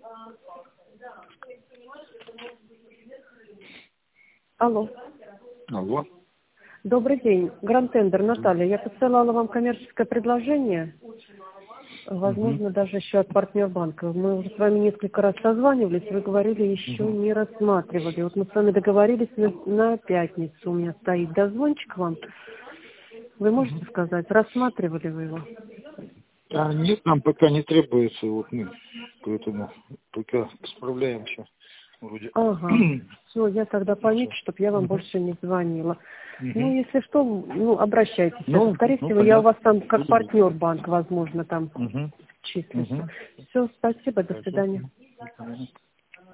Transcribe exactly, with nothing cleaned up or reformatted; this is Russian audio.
Алло. Алло. Добрый день. Гранд-тендер, Наталья. Я посылала вам коммерческое предложение. Возможно, угу. даже еще от партнер банка. Мы уже с вами несколько раз созванивались, вы говорили, еще угу. не рассматривали. Вот мы с вами договорились на, на пятницу. У меня стоит дозвончик вам. Вы можете угу. сказать, рассматривали вы его? А, нет, нам пока не требуется. Вот мы поэтому пока справляемся. Вроде. Ага. Все, я тогда помечу, чтобы я вам угу. больше не звонила. Угу. Ну, если что, ну, обращайтесь. Ну, скорее ну, всего, понятно. Я у вас там как партнер банк, возможно, там угу. числюсь. Угу. Все, спасибо, до свидания.